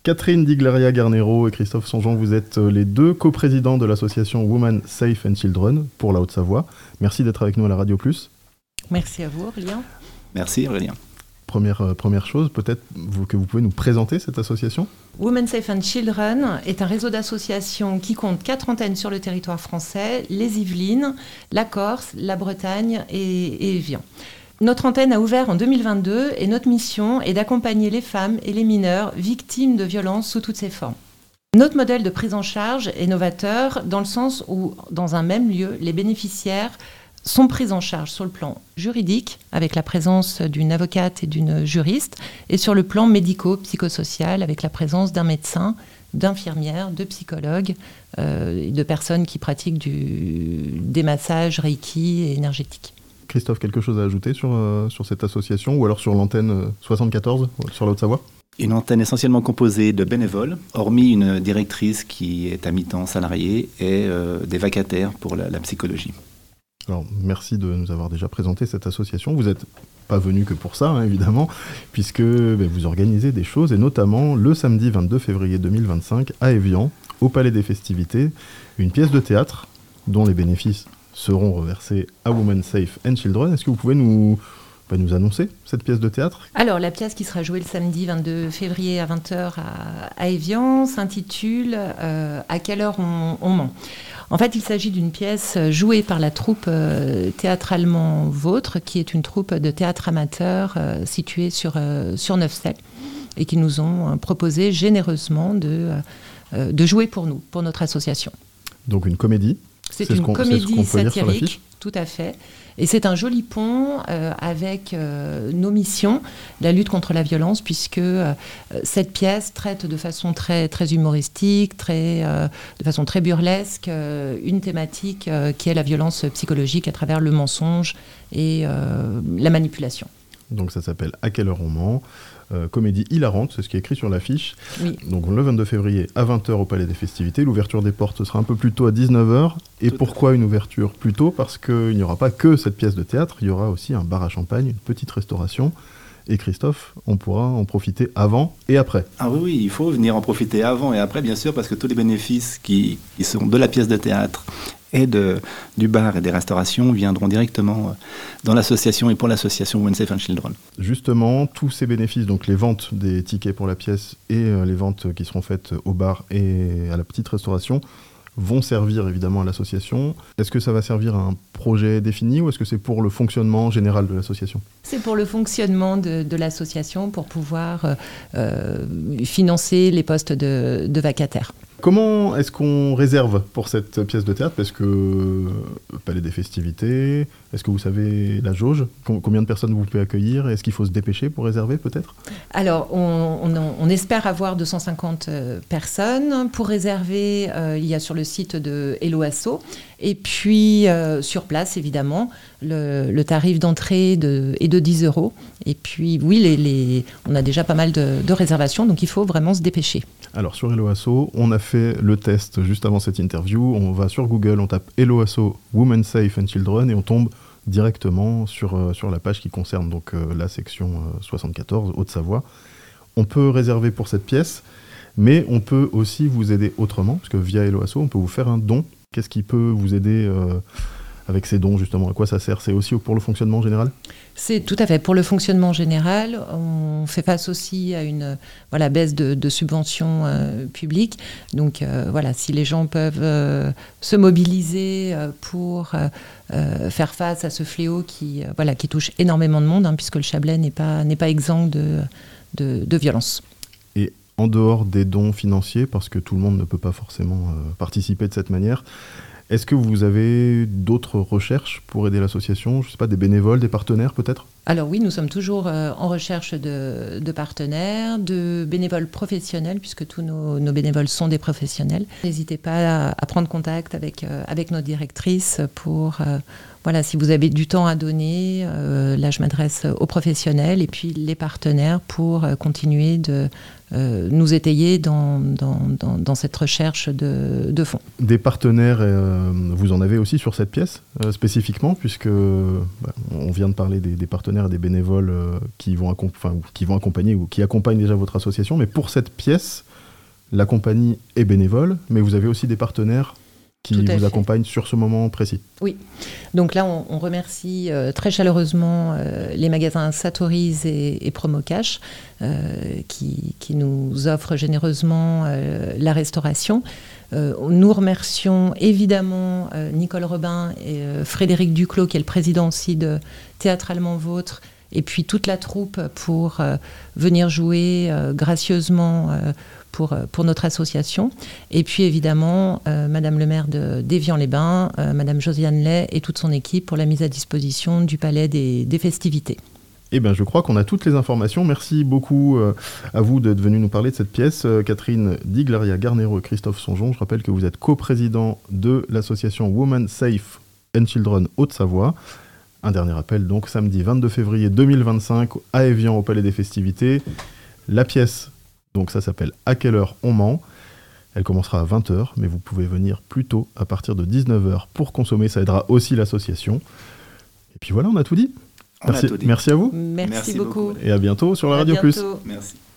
Catherine Digleria-Garnero et Christophe Songeon, vous êtes les deux coprésidents de l'association Women Safe and Children pour la Haute-Savoie. Merci d'être avec nous à la Radio Plus. Merci à vous, Aurélien. Merci, Aurélien. Première chose, peut-être que vous pouvez nous présenter cette association ? Women Safe and Children est un réseau d'associations qui compte 4 antennes sur le territoire français, les Yvelines, la Corse, la Bretagne et Évian. Notre antenne a ouvert en 2022 et notre mission est d'accompagner les femmes et les mineurs victimes de violences sous toutes ses formes. Notre modèle de prise en charge est novateur dans le sens où, dans un même lieu, les bénéficiaires sont pris en charge sur le plan juridique, avec la présence d'une avocate et d'une juriste, et sur le plan médico-psychosocial, avec la présence d'un médecin, d'infirmières, de psychologues, de personnes qui pratiquent des massages Reiki et énergétiques. Christophe, quelque chose à ajouter sur cette association ou alors sur l'antenne 74 sur la Haute-Savoie ? Une antenne essentiellement composée de bénévoles, hormis une directrice qui est à mi-temps salariée et des vacataires pour la psychologie. Alors, merci de nous avoir déjà présenté cette association. Vous n'êtes pas venu que pour ça, évidemment, puisque vous organisez des choses, et notamment le samedi 22 février 2025 à Évian, au Palais des Festivités, une pièce de théâtre dont les bénéfices seront reversés à Women Safe and Children. Est-ce que vous pouvez nous annoncer cette pièce de théâtre ? Alors, la pièce qui sera jouée le samedi 22 février à 20h à Évian s'intitule « À quelle heure on ment ?» En fait, il s'agit d'une pièce jouée par la troupe Théâtralement Vôtre, qui est une troupe de théâtre amateur située sur Neufsel, et qui nous ont proposé généreusement de jouer pour nous, pour notre association. Donc une comédie ? C'est une comédie satirique, tout à fait. Et c'est un joli pont avec nos missions, la lutte contre la violence, puisque cette pièce traite de façon très, très humoristique, de façon très burlesque, une thématique qui est la violence psychologique à travers le mensonge et la manipulation. Donc ça s'appelle « À quelle heure on ment ?» comédie hilarante, c'est ce qui est écrit sur l'affiche. Oui. Donc le 22 février à 20h au Palais des Festivités. L'ouverture des portes sera un peu plus tôt à 19h. Et pourquoi une ouverture plus tôt ? Parce qu'il n'y aura pas que cette pièce de théâtre, il y aura aussi un bar à champagne, une petite restauration. Et Christophe, on pourra en profiter avant et après. Ah oui, il faut venir en profiter avant et après, bien sûr, parce que tous les bénéfices qui sont de la pièce de théâtre et du bar et des restaurations viendront directement dans l'association et pour l'association Women Safe and Children. Justement, tous ces bénéfices, donc les ventes des tickets pour la pièce et les ventes qui seront faites au bar et à la petite restauration, vont servir évidemment à l'association. Est-ce que ça va servir à un projet défini ou est-ce que c'est pour le fonctionnement général de l'association ? C'est pour le fonctionnement de l'association, pour pouvoir financer les postes de vacataires. Comment est-ce qu'on réserve pour cette pièce de théâtre ? Parce que Palais des Festivités, est-ce que vous savez la jauge ? Combien de personnes vous pouvez accueillir ? Est-ce qu'il faut se dépêcher pour réserver peut-être ? Alors, on espère avoir 250 personnes. Pour réserver, il y a sur le site de Hello Asso. Et puis, sur place, évidemment, le tarif d'entrée est de 10 €. Et puis, oui, on a déjà pas mal de réservations, donc il faut vraiment se dépêcher. Alors, sur Hello Asso, on a fait le test juste avant cette interview. On va sur Google, on tape Hello Asso Women Safe and Children et on tombe directement sur la page qui concerne donc, la section 74, Haute-Savoie. On peut réserver pour cette pièce, mais on peut aussi vous aider autrement, parce que via Hello Asso, on peut vous faire un don. Qu'est-ce qui peut vous aider avec ces dons, justement ? À quoi ça sert ? C'est aussi pour le fonctionnement général ? C'est tout à fait. Pour le fonctionnement général, on fait face aussi à une baisse de subventions publiques. Donc si les gens peuvent se mobiliser pour faire face à ce fléau qui touche énormément de monde, puisque le Chablais n'est pas exempt de violence. Et en dehors des dons financiers, parce que tout le monde ne peut pas forcément participer de cette manière, est-ce que vous avez d'autres recherches pour aider l'association ? Je ne sais pas, des bénévoles, des partenaires peut-être ? Alors oui, nous sommes toujours en recherche de partenaires, de bénévoles professionnels, puisque tous nos bénévoles sont des professionnels. N'hésitez pas à prendre contact avec nos directrices pour... si vous avez du temps à donner, là je m'adresse aux professionnels et puis les partenaires pour continuer de nous étayer dans cette recherche de fonds. Des partenaires, vous en avez aussi sur cette pièce spécifiquement, puisque on vient de parler des partenaires et des bénévoles qui vont accompagner ou qui accompagnent déjà votre association, mais pour cette pièce, la compagnie est bénévole, mais vous avez aussi des partenaires qui vous accompagnent sur ce moment précis. Oui, donc là on remercie très chaleureusement les magasins Satori's et Promocash qui nous offrent généreusement la restauration. Nous remercions évidemment Nicole Robin et Frédéric Duclos, qui est le président aussi de Théâtralement Vôtre, et puis toute la troupe pour venir jouer gracieusement pour notre association. Et puis évidemment, Madame le maire d'Évian-les-Bains, Madame Josiane Lay et toute son équipe pour la mise à disposition du palais des festivités. Eh bien, je crois qu'on a toutes les informations. Merci beaucoup à vous d'être venu nous parler de cette pièce. Catherine Diglaria Garnero et Christophe Songeon, je rappelle que vous êtes coprésident de l'association Women Safe and Children Haute-Savoie. Un dernier appel, donc, samedi 22 février 2025 à Évian, au Palais des Festivités. La pièce, donc ça s'appelle « À quelle heure on ment ?» Elle commencera à 20h, mais vous pouvez venir plus tôt, à partir de 19h, pour consommer. Ça aidera aussi l'association. Et puis voilà, on a tout dit. Merci à vous. Merci beaucoup. Et à bientôt sur la Radio Plus. Merci.